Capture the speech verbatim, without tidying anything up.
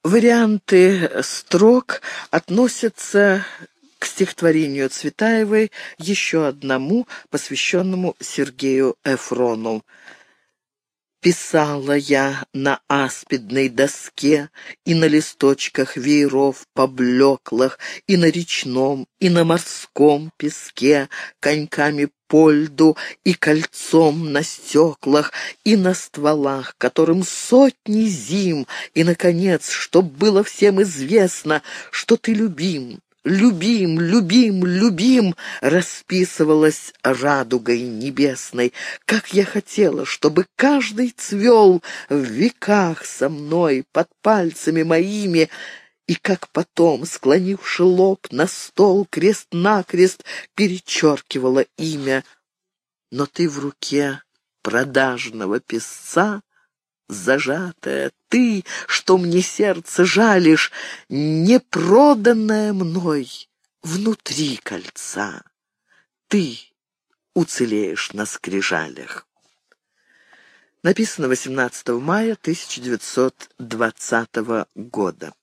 Варианты строк относятся к стихотворению Цветаевой, еще одному, посвященному Сергею Эфрону. «Писала я на аспидной доске и на листочках вееров поблеклых, и на речном, и на морском песке, коньками по льду и кольцом на стеклах, и на стволах, которым сотни зим, и, наконец, чтоб было всем известно, что ты любим». «Любим, любим, любим!» расписывалась радугой небесной. Как я хотела, чтобы каждый цвел в веках со мной, под пальцами моими, и как потом, склонивши лоб на стол, крест-накрест перечеркивала имя. Но ты в руке продажного писца, зажатая, ты, что мне сердце жалишь, не проданная мной внутри кольца, ты уцелеешь на скрижалях. Написано восемнадцатого мая тысяча девятьсот двадцатого года.